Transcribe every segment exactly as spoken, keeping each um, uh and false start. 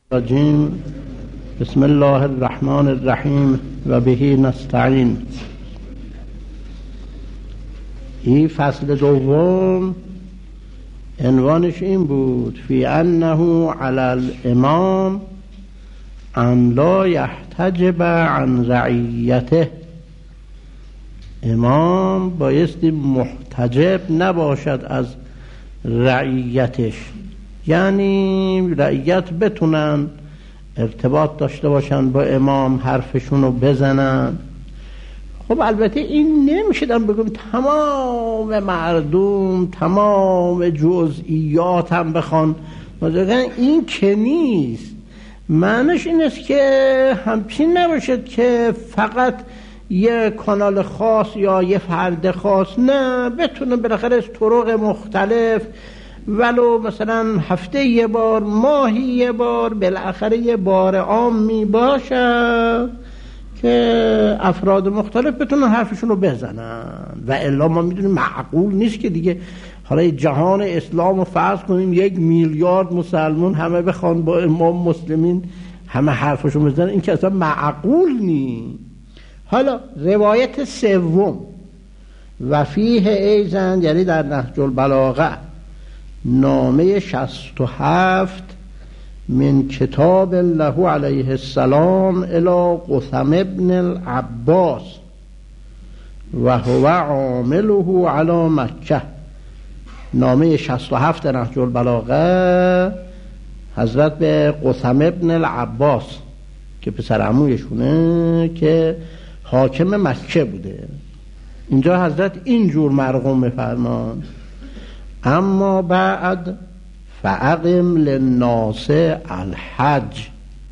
الرجیم. بسم الله الرحمن الرحیم و به نستعین. این فصل دوم عنوانش این بود: فی انه علی الامام ان لا یحتجب عن رعیته. امام بایستی محتجب نباشد از رعیتش، یعنی رعیت بتونن ارتباط داشته باشن با امام، حرفشونو بزنن. خب البته این نمیشدن بگم تمام مردم تمام جزئیات هم بخوان، این که نیست. معنیش این است که همچین نباشد که فقط یه کانال خاص یا یه فرد خاص، نه، بتونه بالاخره از طرق مختلف، ولو مثلا هفته یه بار، ماهی یه بار، بالاخره یه بار عامی باشه که افراد مختلف بتونن حرفشون رو بزنن. و الا ما میدونیم معقول نیست که دیگه حالا جهان اسلام رو فرض کنیم یک میلیارد مسلمان همه بخوان با امام مسلمین همه حرفشون بزنن، این که اصلا معقول نیست. حالا روایت سوم و فیه ایزن، یعنی در نهج البلاغه نامه شصت و هفت من کتاب الله علیه السلام الی قثم ابن العباس و هو عامله علی مکه. نامه شصت و هفت نهج البلاغه حضرت به قثم ابن العباس که پسر عمویشونه که حاکم مکه بوده. اینجا حضرت اینجور مرقوم می‌فرمان: اما بعد فاقم للناس الحج،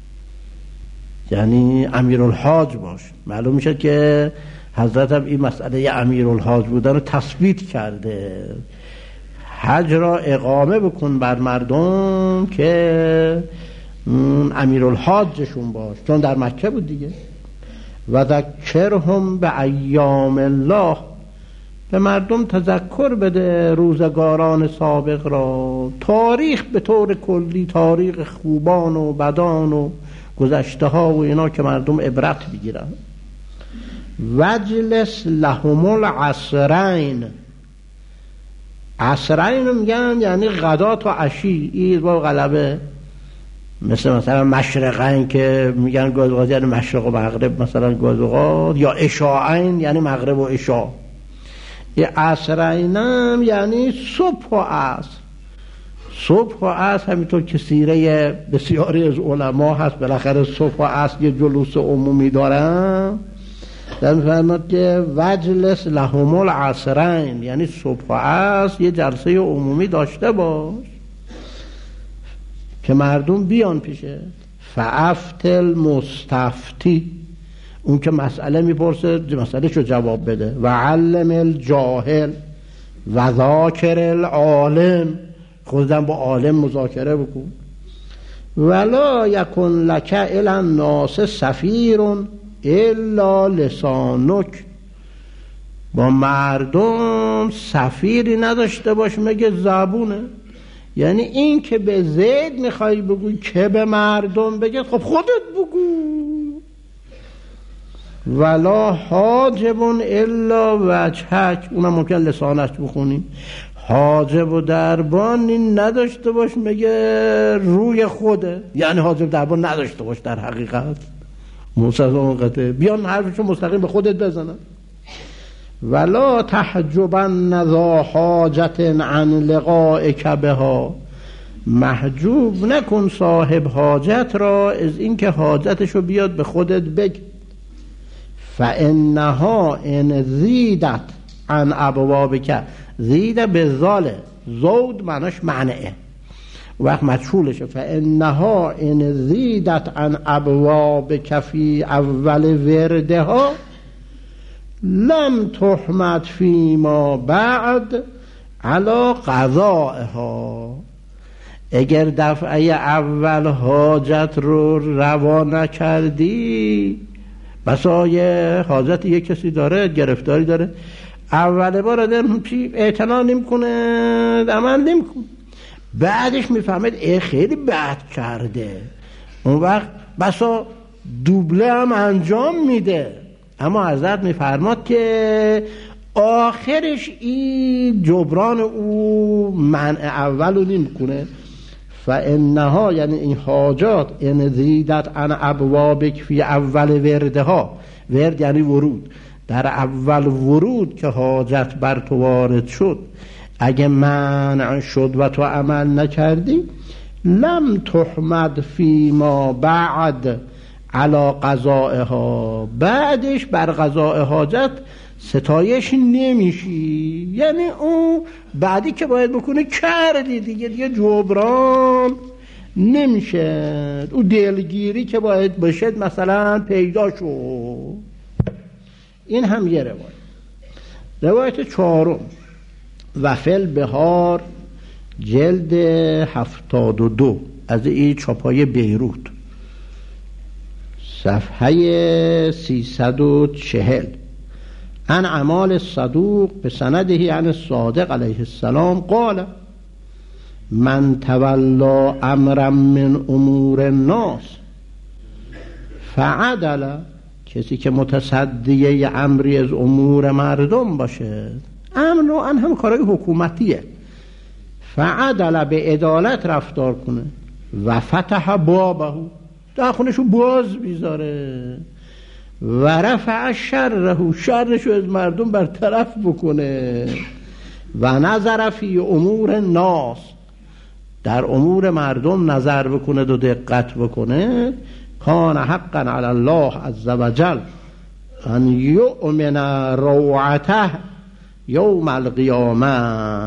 یعنی امیرالحاج باش. معلوم میشه که حضرت هم این مسئله امیرالحاج بودن رو تثبیت کرده. حج را اقامه بکن بر مردم که امیرالحاجشون باش، چون در مکه بود دیگه. و ذکرهم به ایام الله، به مردم تذکر بده روزگاران سابق را، تاریخ به طور کلی، تاریخ خوبان و بدان و گذشته ها و اینا که مردم عبرت بگیرن. وجلس لهم العصرین. عصرین میگن یعنی غدات و عشی، این با غلبه، مثل مثلا مشرقین که میگن گازوغات یعنی مشرق و مغرب، مثلا گازوغات، یا عشاءین یعنی مغرب و عشاء. یه عصرینم یعنی صبح و عصر. صبح و عصر همینطور که سیره بسیاری از علما هست، بالاخره صبح و عصر یه جلوس عمومی دارن. در میفرماد که وجلس لهم العصرین، یعنی صبح و عصر یه جلسه عمومی داشته باش که مردم بیان پیشه. فافتل مستفتی، اون که مسئله میپرسه مسئله شو جواب بده. و علم الجاهل و ذاکر العالم، خودم با عالم مذاکره بکن. ولا یکن لک الی الناس سفیر الا لسانک، با مردم سفیری نداشته باش مگه زبونه. یعنی این که به زید میخوای بگوی که به مردم بگه، خب خودت بگو. ولا حاجب الا وجهک، اونم ممکن لسانش بخونیم. حاجب و دربان این نداشته باش مگه روی خوده، یعنی حاجب دربان نداشته باش در حقیقت. موسیقی قطعه بیان حرفشو مستقیم به خودت بزنن. ولا تحجبن ذا حاجت عن لقائک بها، محجوب نکن صاحب حاجت را از اینکه حاجتشو بیاد به خودت بگی. فانها ان زیدت عن ابوابک، زیده به زاله، زود معناش معنعه، وقت مجهولشه. فانها ان زیدت عن ابوابک فی اول وردها لم تحمد فیما بعد علی قضائها. اگر دفعه اول حاجت رو روا نکردی، بسا یه حاجت یه کسی داره، گرفتاری داره، اول بار آدم اعتنا نمی‌کنه، عمل نمی‌کنه، بعدش میفهمید ای خیلی بد کرده، اون وقت بسا دوبله هم انجام میده، اما حضرت میفرماد که آخرش این جبران او منع اول رو نمیکنه. فانها یعنی این حاجات ان زیدت عن ابوابک فی اول وردها، ورد یعنی ورود، در اول ورود که حاجت بر تو وارد شد اگه منع شد و تو عمل نکردی، لم تحمد فی ما بعد علی قضائها، بعدش بر قضاء حاجت ستایش نمیشی. یعنی اون بعدی که باید بکنه کردی دیگه، دیگه جبران نمیشه. اون دلگیری که باید باشد مثلا پیدا شد. این هم یه روایت. روایت چهارم و فل بهار جلد هفتاد و دو از این چاپای بیروت، صفحه سیصد و چهل. عن اعمال الصدوق به سنده عن الصادق علیه السلام قال من تولا امرا من امور الناس فعدل، کسی که متصدیه امری از امور مردم باشه، امر و ان هم کارهای حکومتیه، فعدل به عدالت رفتار کنه و فتح بابه، داخلشو باز بیزاره، و رفع شره، شرشو از مردم برطرف بکنه، و نظر فی امور الناس، در امور مردم نظر بکنه و دقت بکنه، کان حقا علی الله عز وجل ان یؤمن روعته یوم القیامه،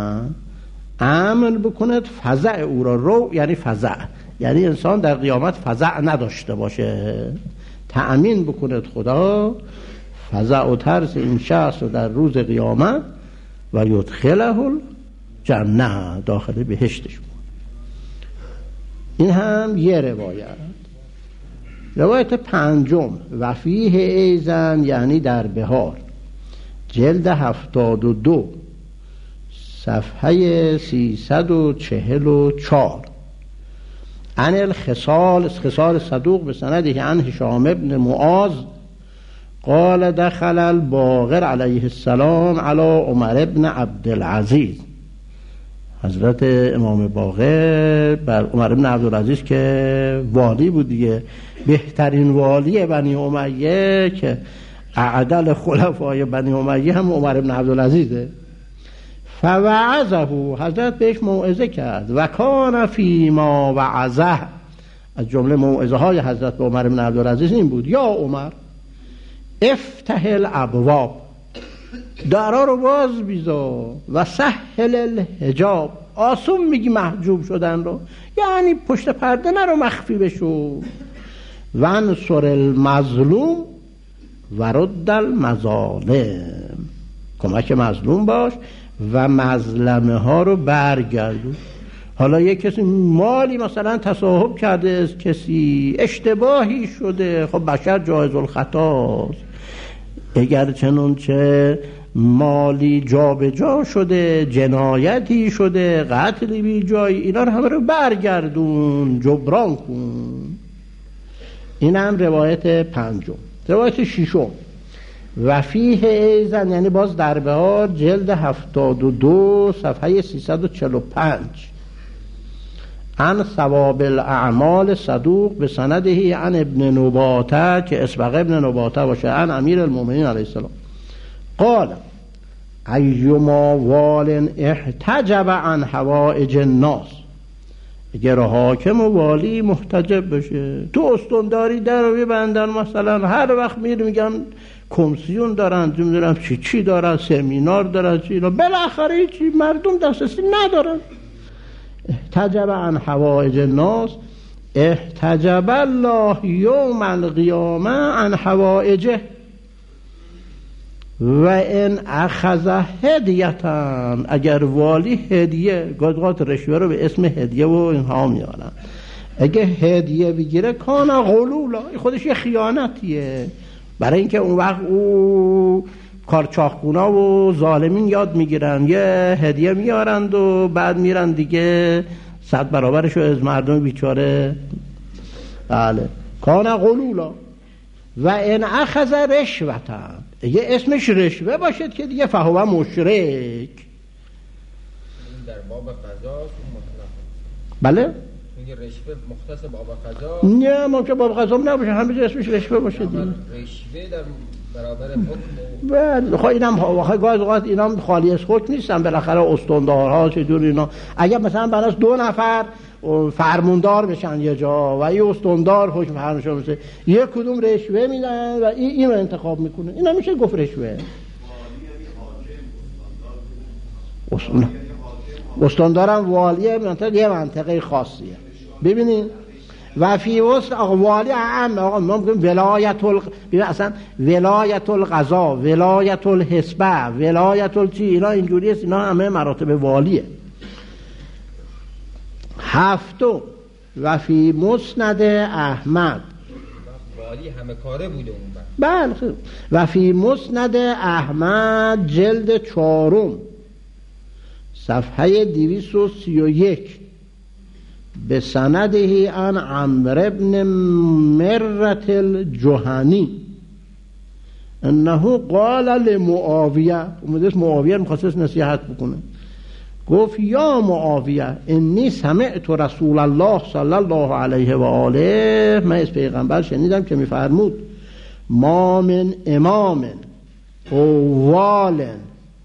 امن بکند فزع او را. رو یعنی فزع، یعنی انسان در قیامت فزع نداشته باشه، تأمین بکند خدا فزع و ترس این شخص رو در روز قیامت، و یدخله الجنه، داخل بهشتش. این هم یه روایت. روایت پنجم و فیه ایزن یعنی در بهار جلد هفتاد و دو صفحه سیصد و چهل و چار. عن الخصال خصال صدوق به سنده عن هشام ابن معاذ قال دخل الباقر علیه السلام علی عمر ابن عبدالعزیز، حضرت امام باقر بر عمر ابن عبدالعزیز که والی بود دیگه، بهترین والی بنی امیه که اعدل خلفای بنی امیه هم عمر ابن عبدالعزیزه. فوعظه، حضرت بهش موعظه کرد، و کان فی ما وعظه، از جمله موعظه های حضرت به عمر ابن عبدالعزیز این بود یا عمر افتح الابواب، درها رو باز بیزا، و سهل الحجاب، آسون میگی محجوب شدن رو، یعنی پشت پرده نرو مخفی بشو، و انصر المظلوم و رد المظالم، کمک مظلوم باش و مظلمه ها رو برگردون. حالا یک کسی مالی مثلا تصاحب کرده از کسی، اشتباهی شده، خب بشر جایز الخطاست، اگر چنانچه مالی جا به جا شده، جنایتی شده، قتلی بی جایی، اینا رو همه رو برگردون، جبران کن. این هم روایت پنجم. روایت ششم و فیه ایزن یعنی باز در بهار جلد هفتاد و دو صفحه سیصد و چهل و پنج. عن ثواب الاعمال صدوق به سنده عن ابن نباته که اسبق ابن نباته باشه، عن امیر المؤمنین علیه السلام قال ایما وال احتجب عن حوائج الناس، اگر حاکم و والی محتجب بشه، تو استانداری در رو ببندن، مثلا هر وقت میره میگن کمیسیون دارن، نمیدونم چی چی دارن، سمینار دارن، چی اینا، بالاخره چی مردم دسترسی ندارن. احتجب عن حوائج الناس احتجب الله یوم القیامه عن حوائجه، و این اخذ هدیتن، اگر والی هدیه، گادقات رشوه رو به اسم هدیه و اینها میارن، اگه هدیه بگیره کانا غلولا، خودش یه خیانتیه، برای اینکه اون وقت او کارچاخونا و ظالمین یاد میگیرن، یه هدیه میارند و بعد میرن دیگه صد برابرشو از مردم بیچاره بله کان غلولا و ان اخذ رشوتا، اگه اسمش رشوه باشد که دیگه فهو مشرک. در باب قضا مطلق. بله میگه رشوه مختص باب قضا؟ نه ممکن باب قضا نباشه، همینجا اسمش رشوه باشه دیگه. رشوه در برابر حکم. بله خب اینم واقعا گاز اوقات اینام خالی از حکم نیستن، بالاخره استاندارها چجور اینا. اگه مثلا براش دو نفر فرماندار بشن یه جا و یه استاندار حکم فرمانشون بشه، یک کدوم رشوه میدن و این اینو انتخاب میکنه، اینا میشه گفت رشوه. استاندار استاندارم والیه منطقه یه منطقه خاصیه. ببینید و فی وسط والی عام، آقا ما میگیم ولایت ال... ببین اصلا ولایت القضا، ولایت الحسبه، ولایت ال چی، اینا اینجوریه، اینا همه مراتب والیه. هفتم و فی مسند احمد، والی همه کاره بوده اون. بله و فی مسند احمد جلد چهارم صفحه دویست و سی و یک به سنده عن عمرو ابن مرة الجهنی انه قال لمعاویه، اومدش معاویه میخواست نصیحت بکنه، گفت یا معاویه انی سمعت رسول الله صلی الله علیه و آله، من از پیغمبر شنیدم که میفرمود ما من امام او والن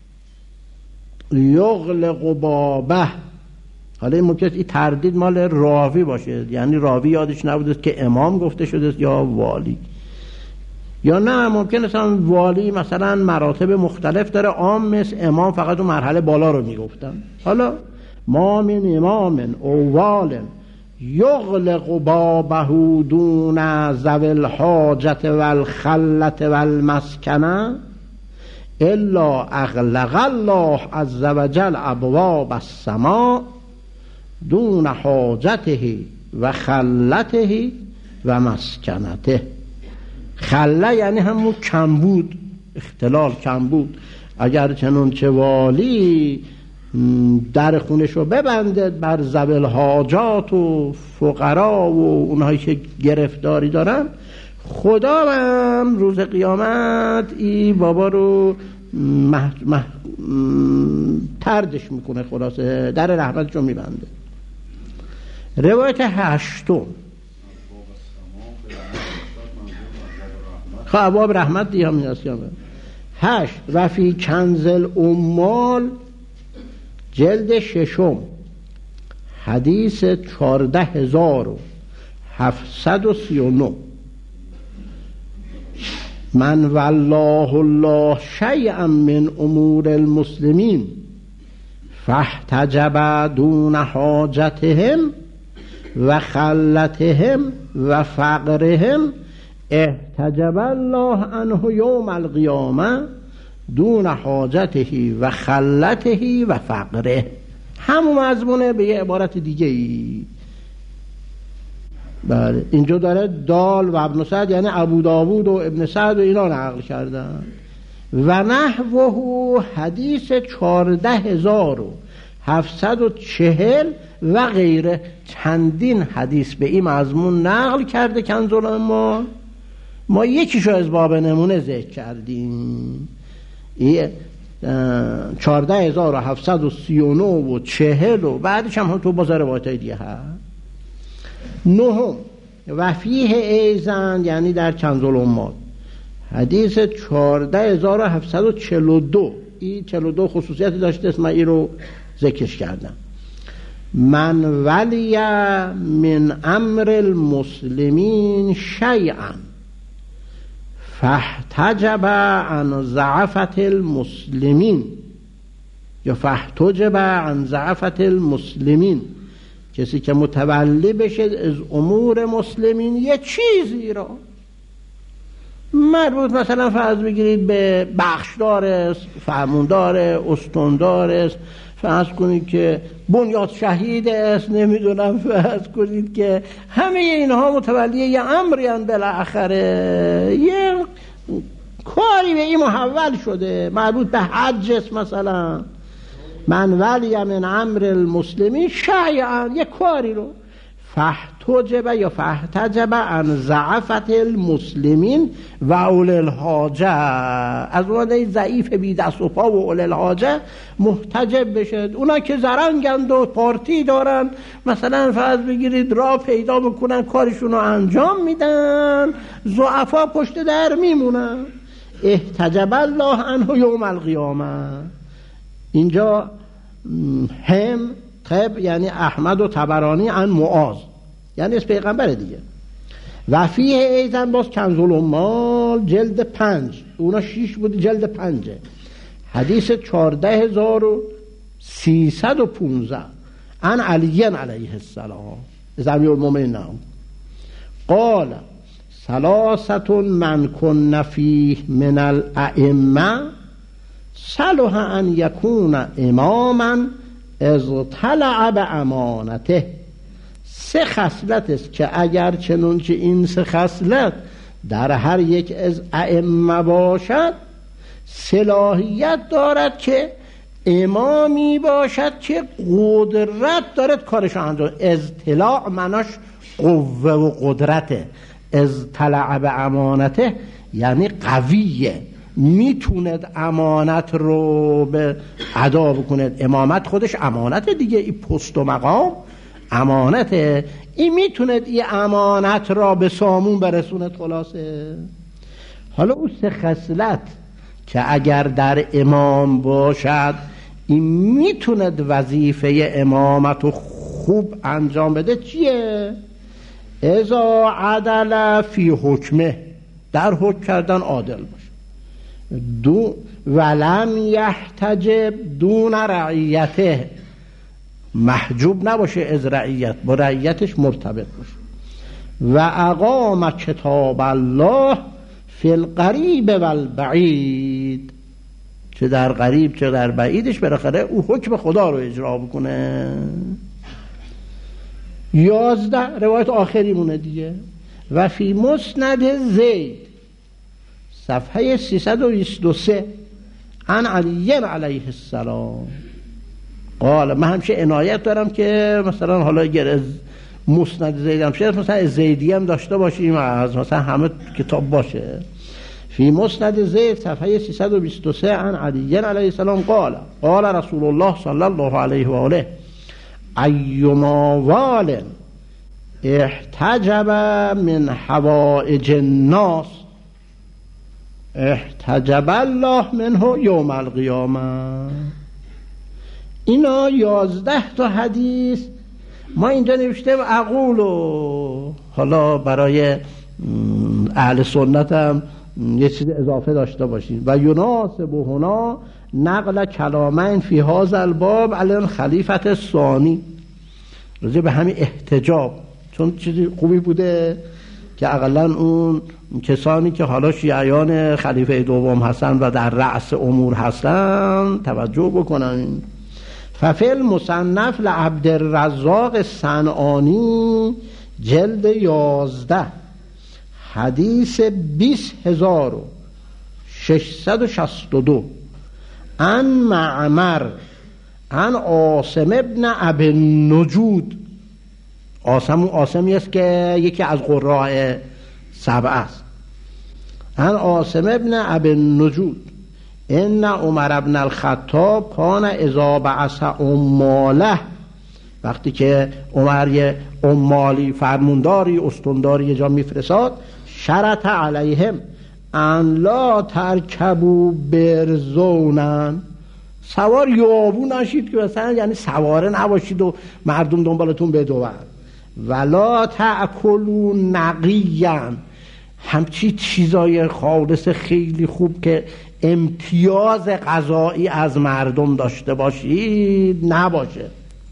یغلق بابه. حالا این ممکنه این تردید مال راوی باشه، یعنی راوی یادش نبوده که امام گفته شده یا والی، یا نه ممکنه مثلا والی مثلا مراتب مختلف داره، عام مثل امام فقط اون مرحله بالا رو میگفتن. حالا ما من امام او والن یغلق بابه دون ذوی الحاجت والخلت والمسکنه الا اغلق الله عز وجل ابواب السماء دون حاجته و خلته و مسکنته. خله یعنی همون کمبود، اختلال کمبود. اگر چنانچه والی در خونش رو ببنده بر ذوی الحاجات و فقرا و اونهایی که گرفتاری دارن، خدا هم روز قیامت ای بابا رو مح... مح... تردش میکنه، خلاصه در رحمتش رو میبنده. روایت هشتم خواب رحمت دیگه همین است. هشت و فی کنز الاموال جلد ششم حدیث چارده هزار و هفتصد و سی و نه من والله الله شیئا من امور المسلمین فاحتجب دون حاجتهم و خلتهم و فقرهم احتجب الله عنه یوم القیامه دون حاجته و خلته و فقره. همون مضمونه به یه عبارت دیگه ای. بله اینجا داره دال و ابن سعد یعنی ابو داوود و ابن سعد و اینا نقل کردن. و نحوه حدیث چارده هزار و هفتصد و چهل و غیره، چندین حدیث به این مضمون نقل کرده کنز الاموال. ما یکیشو از باب نمونه ذکر کردیم، این چارده هزار و هفتصد و سی و نه و چهل و بعدش هم تو باز روایت های دیگه هست. نهم و فیه ایزن یعنی در کنز الاموال حدیث چارده هزار و هفتصد و چهل و دو، این چهل و دو خصوصیتی داشته اسم این رو ذکرش کردم. من ولی من امر المسلمین شیئا فاحتجب عن ضعفت المسلمین یا فاحتجب عن ضعفت المسلمین، کسی که متولی بشه از امور مسلمین یه چیزی را مربوط مثلا فرض بگیرید به بخشدار است، فرماندار، استاندار است، فرض کنید که بنیاد شهید است، نمیدونم فرض کنید که همه اینها متولی یه امری ان بالاخره یه کاری به این محول شده مربوط به حج است. مثلا من ولی من امر المسلمین شیئا، یه کاری رو فاحتجب یا فاحتجب عن ضعفت المسلمین و اول الحاجه، از اون ضعیف بی دست و پا و اول الحاجه محتجب بشه. اونا که زرنگند و پارتی دارن، مثلا فرض بگیرید راه پیدا میکنن کارشون رو انجام میدن، ضعفا پشت در میمونن. احتجب الله عنه یوم القیامه. اینجا هم طب یعنی احمد و طبرانی عن معاذ، یعنی از پیغمبر دیگه. و فیه ایزن باز کنز الاموال جلد پنج، اونا شیش بود جلد پنجه، حدیث چارده هزار و سیصد و پونزه عن علی علیه السلام زمیر المؤمنین قال ثلاثت من کن فیه من الائمه صلح ان یکون اماما از طلع به امانته. سه خصلت است که اگر چنانچه این سه خصلت در هر یک از ائمه باشد، صلاحیت دارد که امامی باشد که قدرت دارد کارش انجام. اطلاع معناش قوه و قدرته، از طلع به امانته یعنی قویه، میتوند امانت رو به ادا بکند. امامت خودش امانت دیگه، این پست و مقام امانته، این میتوند این امانت را به سامون برسوند. خلاصه حالا اون سه خصلت که اگر در امام باشد، این میتوند وظیفه امامت رو خوب انجام بده. چیه؟ اذا عدل فی حکمه، در حکم کردن عادل باشه. دو ولم یحتجب دون رعیته، محجوب نباشه از رعیت، با رعیتش مرتبط باشه. و اقام کتاب الله فی القریب و البعید، چه در قریب چه در بعیدش بالاخره او حکم خدا رو اجرا بکنه. یازده روایت آخری مونه دیگه. و فی مسند زید صفحه سیصد و بیست و سه عن علی علیه السلام قال. من همیشه عنایت دارم که مثلا حالا اگر از مسند زید هم شد، مثلا از زیدی هم داشته باشیم، از مثلا همه کتاب باشه. فی مسند زید صفحه سیصد و بیست و سه عن علی علیه السلام قال قال رسول الله صلی الله علیه و آله ایما وال احتجب من حوائج الناس احتجب الله منه یوم القیامه. اینا یازده تا حدیث ما اینجا نوشته و اقولو، حالا برای اهل سنت هم یه چیز اضافه داشته باشیم. و یناسب هنا نقل کلامین فی هذا الباب علی خلیفت ثانی، راجع به همین احتجاب، چون چیزی خوبی بوده که اقلا اون کسانی که حالا شیعیان خلیفه دوم هستن و در رأس امور هستن توجه بکنن. ففل مصنف لعبد الرزاق صنعانی جلد یازده حدیث بیست هزار و ششصد و شصت و دو عن معمر عن عاصم ابن ابی النجود. عاصم عاصمی است که یکی از قراء سبع است. عن عاصم ابن ابی النجود ان عمر ابن الخطاب کان اذا بعث عماله، وقتی که عمر یه عمالی فرمونداری استنداری یه جا میفرستاد، شرط علیهم ان لا ترکبوا برزونن، سوار یابو نشید که مثلا یعنی سواره نباشید و مردم دنبالتون بدون، ولا تأکلوا نقیاً، همچی چیزای خالص خیلی خوب که امتیاز غذایی از مردم داشته باشید نباشه.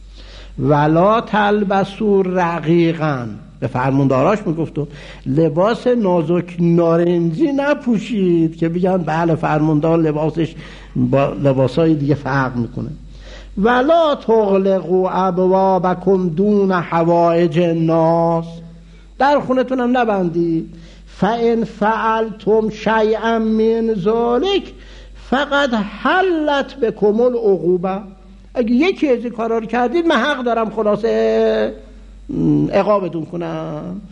ولا تلبسوا رقیقاً، به فرمانداراش میگفت لباس نازک نارنجی نپوشید که بگن بله فرماندار لباسش با لباسای دیگه فرق میکنه. ولا تغلقوا ابوابکم دون حوائج الناس، در خونتون هم نبندید. فان فعلتم شیئا من ذلک فقد حلت بكم العقوبه، اگه یکی از این کارا رو کردید من حق دارم خلاصه عقابتون کنم.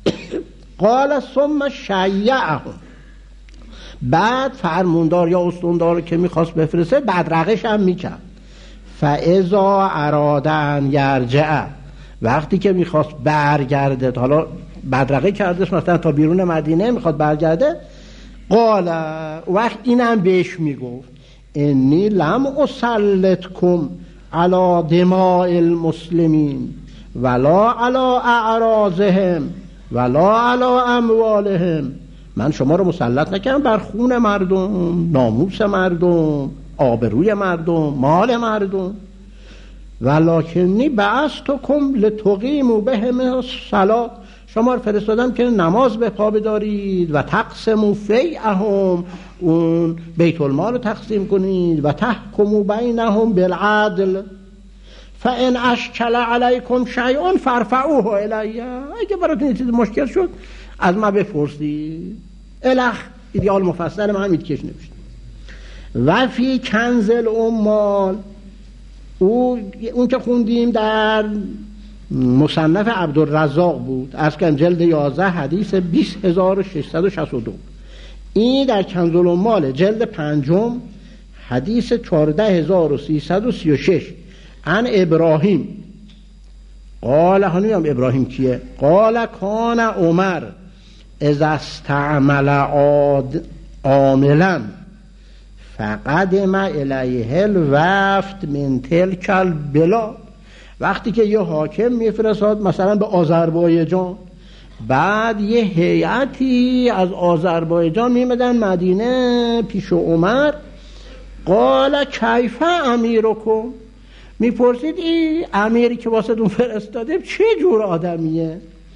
قال ثم شیعهم، بعد فرموندار یا استوندار که میخواست بفرسته بدرقش هم میکرد. فاذا اراده ان یرجع، وقتی که میخواست برگرده، حالا بدرقه کردش مثلا تا بیرون مدینه میخواد برگرده، قال، وقت اینم بهش میگفت انی لم اسلطکم علی دماء المسلمین ولا علی اعراضهم ولا علی اموالهم، من شما رو مسلط نکردم بر خون مردم، ناموس مردم، آبروی مردم، مال مردم، ولکنی بعثتکم لتقیموا بهم الصلاة، شما رو فرستادم که نماز به پا بدارید و تقسموا فیئهم، اون بیت المال رو تقسیم کنید و تحکموا بینهم بالعدل، فان اشکل علیکم شیء فارفعوه الی، اگه براتون یه چیز مشکل شد از ما بپرسید. الخ ایدیال مفصل من همین کش نوشته. و فی کنز الاموال، او اون که خوندیم در مصنف عبدالرزاق بود، از کن جلد یازده حدیث بیست هزار و ششصد و شصت و دو. این در کنز الاموال جلد پنجم حدیث چهارده هزار و سیصد و سی و شش. عن ابراهیم قال، هنویم ابراهیم کیه؟ قال کان عمر اذا استعمل عاد عاملا فقدم الیه الوفد من تلک البلاد، وقتی که یه حاکم میفرستاد مثلا به آذربایجان، بعد یه هیئتی از آذربایجان میمدن مدینه پیش عمر، قال کیف امیرکم، میپرسید این امیری که واسه دون فرستاده چه جور آدمیه؟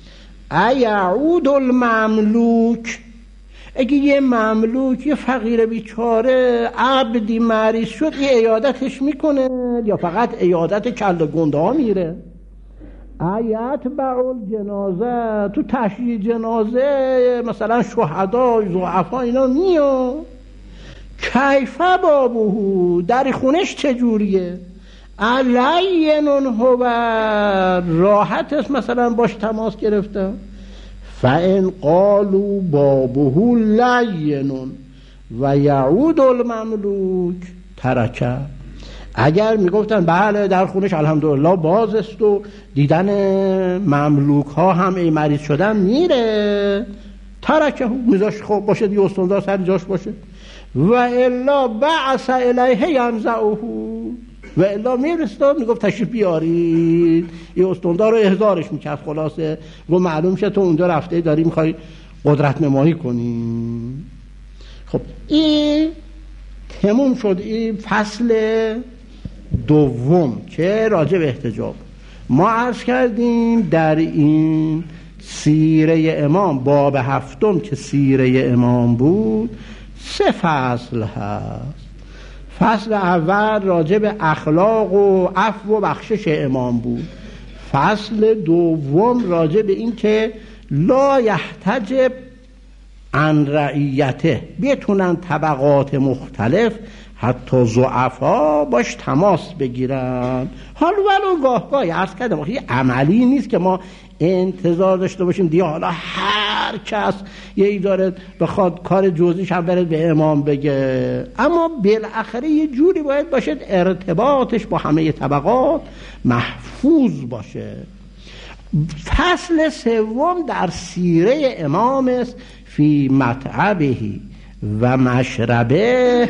ایعود المملوک، اگه یه مملوک یه فقیر بیچاره عبدی مریض شد یه عیادتش میکنه یا فقط عیادت کله گنده ها میره؟ ایت بعل جنازه، تو تشییع جنازه مثلا شهدا ضعفا اینا میاد، کیفه بابوهو، در خونش چجوریه؟ علینون هو، راحت است مثلا باش تماس گرفتم. فان قالوا بابه لینون و یعود المملوک ترکه، اگر میگفتن بله در خونش الحمدلله باز است و دیدن مملوک ها هم ای مریض شدن میره، ترکه میذاش خب باشه دیگه، استوندار سر جاش باشه. و الا بعث الیه ینزعه، و الا میرستاد میگفت تشریف بیارید، یه استوندار رو احضارش میکرد، خلاصه و معلوم شه تو اونجا رفته داری میخوای قدرت نمایی کنی. خب این تموم شد، این فصل دوم که راجع به احتجاب. ما عرض کردیم در این سیره امام باب هفتم که سیره امام بود سه فصل هست. فصل اول راجع به اخلاق و عفو و بخشش امام بود. فصل دوم راجع به این که لا یحتجب عن رعیته، بتونن طبقات مختلف حتی ضعفا باش تماس بگیرن. حالا ولو گاه گاهی عرض کردم یه عملی نیست که ما انتظار داشته باشیم دیگه حالا هر کس یه ای داره بخواد کار جزئیش هم بره به امام بگه، اما بالاخره یه جوری باید باشه ارتباطش با همه طبقات محفوظ باشه. فصل سوم در سیره امام است، فی مطعبه و مشربه،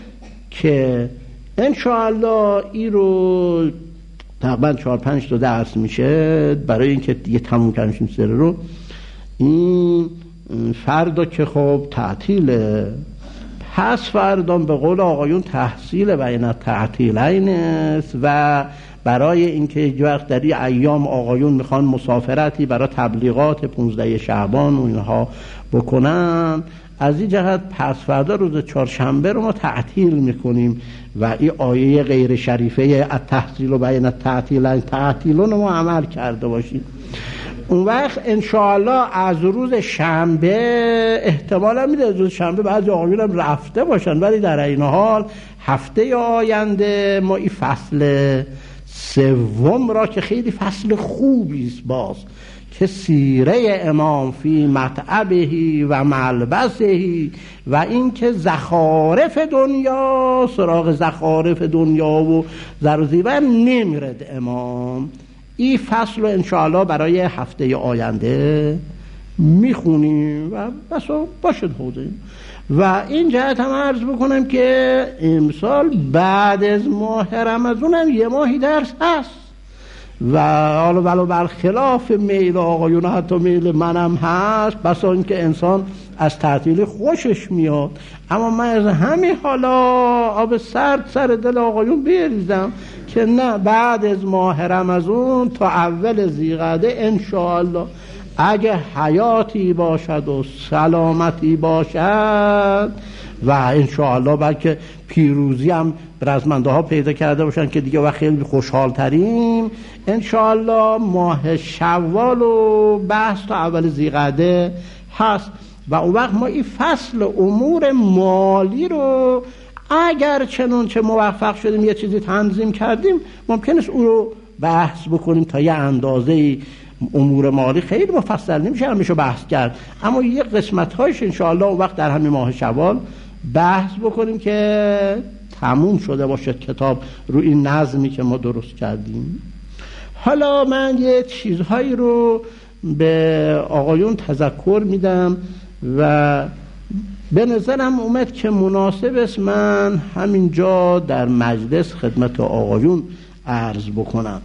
که انشاءالله این رو تقریبا چهار پنج تا درس میشه برای اینکه دیگه تموم کنیم سر رو. این فردا که خب تعطیله، پس فردا به قول آقایون تحصیل بین التعطیلین است و برای اینکه یک وقت در این ایام آقایون میخوان مسافرتی برای تبلیغات پونزده شعبان و اینها بکنن، از این جهت پس فردا روز چهارشنبه رو ما تعطیل میکنیم و این آیه غیر شریفه التحصیل و بین التعطیلین تعطیلون ما عمل کرده باشیم. اون وقت انشاءالله از روز شنبه احتمالا میده روز شنبه بعضی آقایون هم رفته باشن، ولی در این حال هفته آینده ما این فصل سوم را که خیلی فصل خوبی است باز، که سیره امام فی مطعبه و ملبسه و این که زخارف دنیا، سراغ زخارف دنیا و زر و زیور نمیرد امام. این فصل رو انشاءالله برای هفته آینده میخونیم و بس باشد حوضه. و این جهت هم عرض بکنم که امسال بعد از ماه رمضان هم یه ماهی درس هست و حالا ولو برخلاف میل آقایون حتی میل منم هست، بس آن که انسان از تعطیل خوشش میاد، اما من از همین حالا آب سرد سر دل آقایون بریزم که نه، بعد از ماه رمضان تا اول ذیقعده انشاءالله اگه حیاتی باشد و سلامتی باشد و انشاءالله بلکه پیروزی هم رزمنده ها پیدا کرده باشن که دیگه وقت خیلی خوشحال تریم، انشاءالله ماه شوال و بحث تا اول ذیقعده هست و اون وقت ما این فصل امور مالی رو اگر چنون چه موفق شدیم یه چیزی تنظیم کردیم ممکن است اون رو بحث بکنیم تا یه اندازه. امور مالی خیلی مفصل نمیشه همیشه بحث کرد، اما یه قسمت هایش انشاءالله اون وقت در همین ماه شوال بحث بکنیم که تموم شده باشه کتاب رو این نظمی که ما درست کردیم. حالا من یه چیزهایی رو به آقایون تذکر میدم و به نظرم اومد که مناسب است من همینجا در مجلس خدمت آقایون عرض بکنم.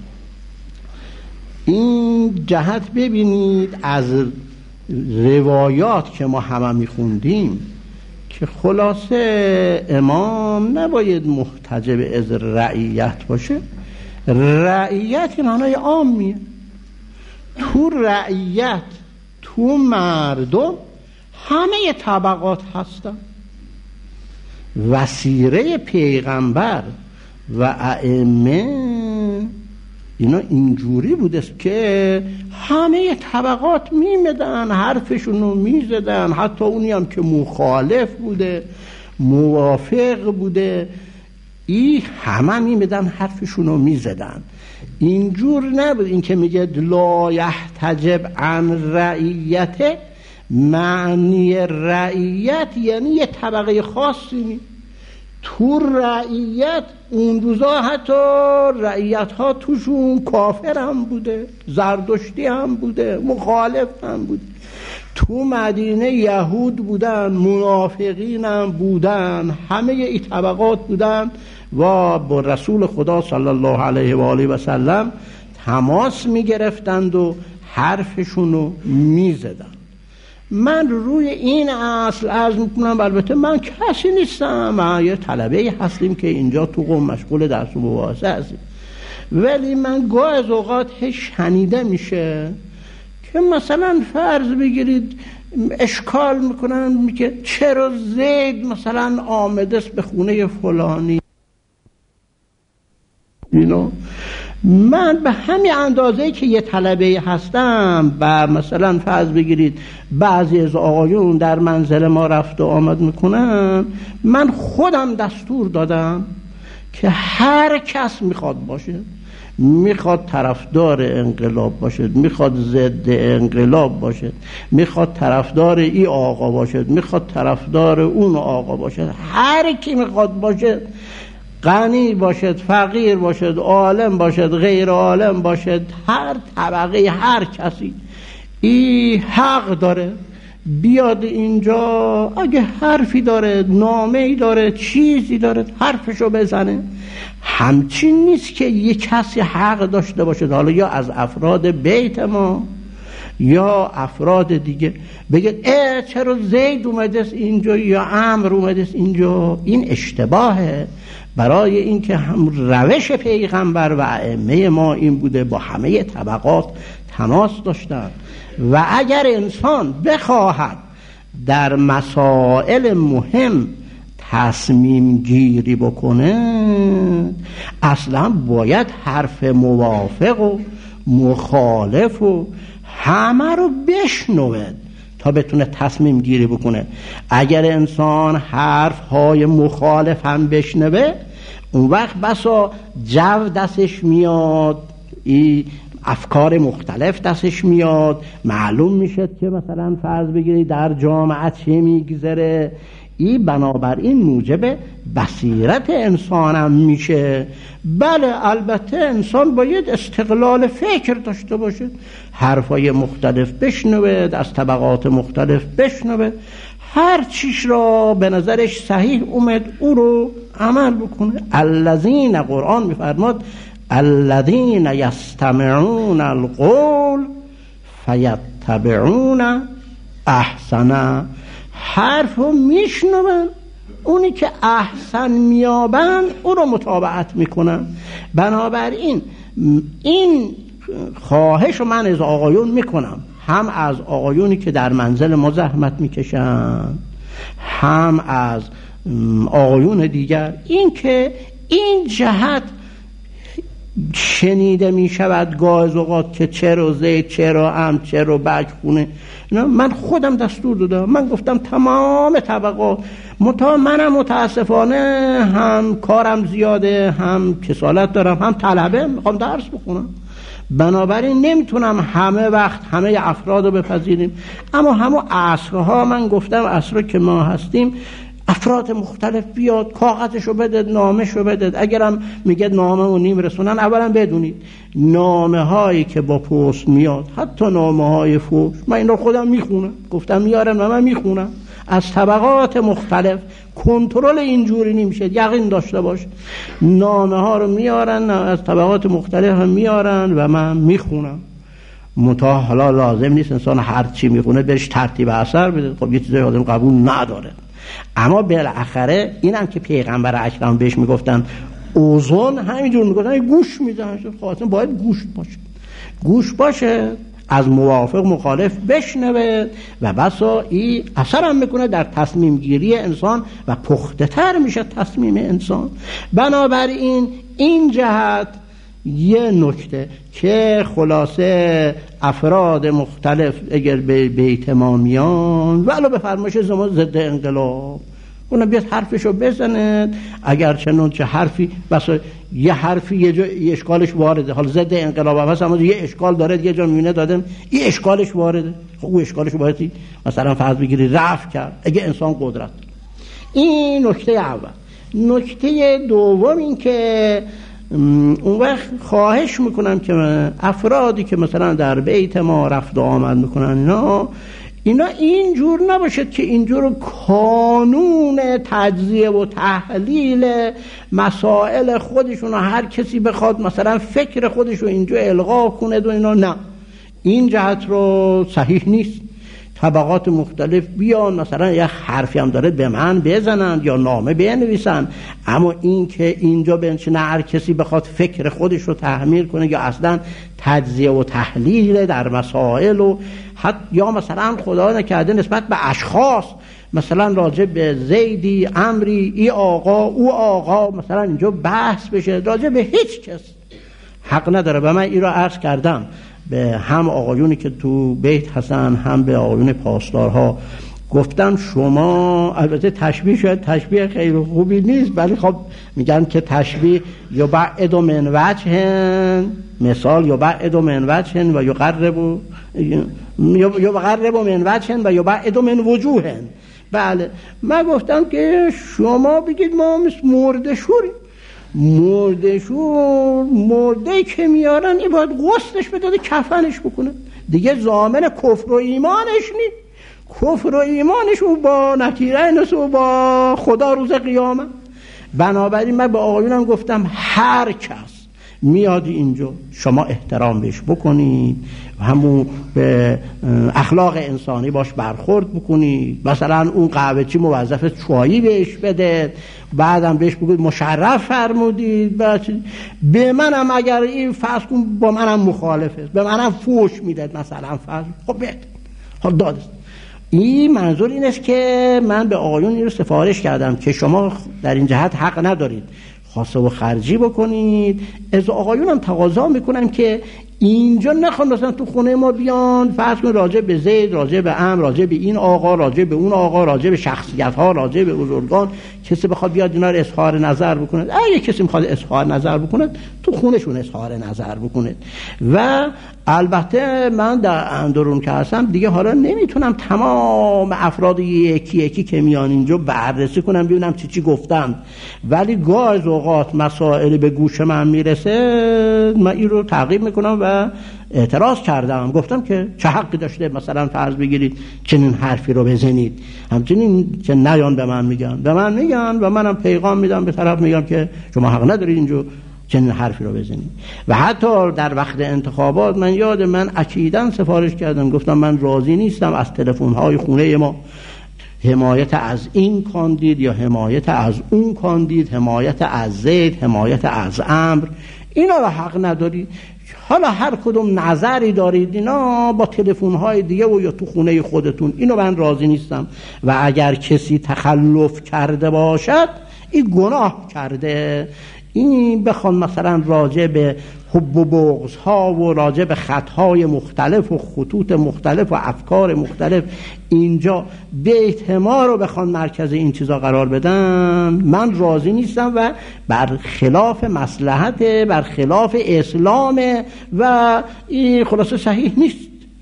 این جهت ببینید از روایات که ما همه میخوندیم که خلاصه امام نباید محتجب از رعیت باشه. رعیت معنای عامیه، تو رعیت تو مردم همه طبقات هستن. وسیره پیغمبر و ائمه اینا اینجوری بوده که همه طبقات میمدن حرفشونو میزدن، حتی اونی هم که مخالف بوده موافق بوده ای همه میمدن حرفشونو میزدن. اینجور نبود این که میگه لا یحتجب عن رعیته، معنی رعیت یعنی یه طبقه خاصی نی. تو رعیت اون روزا حتی رعیت ها توشون کافر هم بوده، زردشتی هم بوده، مخالف هم بوده. تو مدینه یهود بودن، منافقین هم بودن، همه ای طبقات بودن و با رسول خدا صلی الله علیه و آله و سلم تماس می گرفتند و حرفشونو می زدن. من روی این اصل عرض میکنم، البته من کسی نیستم، من یه طلبه هستیم که اینجا تو قم مشغول درس و مباحثه هستیم، ولی من گاه از اوقات شنیده میشه که مثلا فرض بگیرید اشکال میکنن میگه چرا زید مثلا آمده است به خونه فلانی. اینو من به همین اندازه‌ای که یه طلبه هستم و مثلا فرض بگیرید بعضی از آقایون در منزل ما رفت و آمد میکنن، من خودم دستور دادم که هر کس میخواد باشه، میخواد طرفدار انقلاب باشد، میخواد ضد انقلاب باشد، میخواد طرفدار ای آقا باشد، میخواد طرفدار اون آقا باشد، هر کی میخواد باشد، غنی باشد، فقیر باشد، عالم باشد، غیر عالم باشد، هر طبقه هر کسی این حق داره بیاد اینجا، اگه حرفی داره، نامه‌ای داره، چیزی داره، حرفشو بزنه. همچین نیست که یک کسی حق داشته باشه، حالا یا از افراد بیت ما یا افراد دیگه، بگه اه چرا زید اومده است اینجا یا عمرو اومده است اینجا. این اشتباهه. برای اینکه هم روش پیغمبر و ائمه ما این بوده، با همه طبقات تماس داشتن و اگر انسان بخواهد در مسائل مهم تصمیم گیری بکنه، اصلا باید حرف موافق و مخالف و همه رو بشنوه تا بتونه تصمیم گیری بکنه. اگر انسان حرف های مخالف هم بشنوه، اون وقت بسا جو دستش میاد، ای افکار مختلف دستش میاد، معلوم میشه که مثلا فرض بگیرید در جامعه چه میگذره. این بنابراین موجب بصیرت انسانم میشه. بله البته انسان باید استقلال فکر داشته باشه، حرفای مختلف بشنوه، از طبقات مختلف بشنوه، هر چیش را به نظرش صحیح اومد او رو عمل بکنه. الذین، قرآن میفرماد الذین یستمعون القول فیتبعون احسنه. حرف رو میشنون، اونی که احسن میابن او رو متابعت میکنن. بنابراین این خواهش رو من از آقایون میکنم، هم از آقایونی که در منزل ما زحمت میکشن، هم از آقایون دیگر، این که این جهت شنیده می شود گاز اوقات که چرا زید، چرا ام، چرا بک خونه. من خودم دستور دادم، من گفتم تمام طبقات متا منم متاسفانه هم کارم زیاده، هم کسالت دارم، هم طلبه میخوام درس بخونم، بنابراین نمیتونم همه وقت همه افراد رو بپذیریم. اما همون عصرها من گفتم عصر که ما هستیم افراد مختلف بیاد، کاغذشو بدد، نامشو بدد. اگرم میگه نامه و نیم رسونن، اولا بدونید نامه هایی که با پست میاد، حتی نامه های فوش، من این رو خودم میخونم، گفتم میارم و من میخونم، از طبقات مختلف. کنترل اینجوری نمیشه، یقین داشته باش. نامه ها رو میارن از طبقات مختلف هم میارن و من میخونم. منتها حالا لازم نیست انسان هر چی میخونه بهش ترتیب اثر بده، خب یه چیزای آدم قبول نداره. اما بالاخره اینم که پیغمبر اکرم بهش میگفتن اوزون، همینجور میگفتن گوش میدن، خاطر باید گوش باشه، گوش باشه، از موافق مخالف بشنوه و بسا این اثر هم میکنه در تصمیم گیری انسان و پخته تر میشه تصمیم انسان. بنابراین این جهت یه نکته که خلاصه افراد مختلف اگر به بیت ما میان ولو به فرمایش زمان ضد انقلاب، اون بیاد حرفشو بزنه، اگر چنون چه حرفی بس یه حرفی یه جا یه اشکالش وارده، حالا ضد انقلاب هم هست اما یه اشکال داره، یه جا میونه دادم یه اشکالش وارده، خب اون اشکالش وارده مثلا فرض بگیری رفع کرد اگه انسان قدرت. این نکته اول. نکته دوم این که اون وقت خواهش میکنم که افرادی که مثلا در بیت ما رفت و آمد میکنن اینا اینا اینجور نباشد که اینجور کانون تجزیه و تحلیل مسائل خودشون هر کسی بخواد مثلا فکر خودشو اینجا القا کنه و اینا، نه، این جهت رو صحیح نیست. طبقات مختلف بیان مثلا یه حرفی هم داره به من بزنن یا نامه بنویسن، اما این که اینجا بنشینه هر کسی بخواد فکر خودش رو تحمیل کنه یا اصلا تجزیه و تحلیل در مسائل و حتی یا مثلا خدا نکرده نسبت به اشخاص مثلا راجع به زیدی، امری، ای آقا، او آقا مثلا اینجا بحث بشه، راجع به هیچ کس حق نداره. و من این رو عرض کردم به هم آقایونی که تو بیت هستن هم به آقایون پاسدارها، گفتم شما البته تشبیه شاید تشبیه خیلی خوبی نیست، ولی خب میگن که تشبیه یبعد من وجه، مثال یبعد من وجه و یقرب یقرب من وجه و یبعد من وجوه. بله من گفتم که شما بگید ما مثل مرده شوریم، مرده شور مرده که میارن این باید غسلش بده کفنش بکنه دیگه، ضامن کفر و ایمانش نی، کفر و ایمانش او با نکیره نسو و با خدا روز قیامت. بنابراین من به آقایونم گفتم هر کس میاد اینجا شما احترام بهش بکنید، همون به اخلاق انسانی باش برخورد بکنید، مثلا اون قهوه چی موظف چایی بهش بده، بعدم بهش بگید مشرف فرمودید، به منم اگر این فرض کن با منم مخالفه، به منم فوش میداد مثلا فرض، خب بهت خب دادست. این منظور این است که من به آقایون این رو سفارش کردم که شما در این جهت حق ندارید خاصه و خرجی بکنید. از آقایونم تقاضا میکنم که اینجا نخوان مثلا تو خونه ما بیان فرض کن راجع به زید، راجع به عمرو، راجع به این آقا، راجع به اون آقا، راجع به شخصیت ها، راجع به بزرگان کسی بخواد بیاد اینا رو اظهار نظر بکنه. اگه کسی میخواد اظهار نظر بکنه تو خونهشون اظهار نظر بکنه. و البته من در اندرون که هستم دیگه حالا نمیتونم تمام افراد یکی یکی که میان اینجا بررسی کنم ببینم چی چی گفتم، ولی گاز اوقات مسائلی به گوش من میرسه من این رو تعقیب میکنم و اعتراض کردم، گفتم که چه حقی داشته مثلا فرض بگیرید چنین حرفی رو بزنید، همچنین که نیان به من میگن به من میگن و منم پیغام میدم به طرف میگم که شما حق ندارید اینجا چنین حرفی رو بزنید. و حتی در وقت انتخابات من یاد من اکیداً سفارش کردم، گفتم من راضی نیستم از تلفن‌های خونه ما حمایت از این کاندید یا حمایت از اون کاندید، حمایت از زید، حمایت از عمرو، اینا رو حق نداری. حالا هر کدوم نظری دارید اینا با تلفن‌های دیگه و یا تو خونه خودتون، اینو من راضی نیستم. و اگر کسی تخلف کرده باشد این گناه کرده، این بخوان مثلا راجع به حب و بغض ها و راجع به خط های مختلف و خطوط مختلف و افکار مختلف اینجا بیت ما رو بخوان مرکز این چیزا قرار بدن، من راضی نیستم و بر خلاف مصلحت، بر خلاف اسلام و این خلاصه صحیح نیست.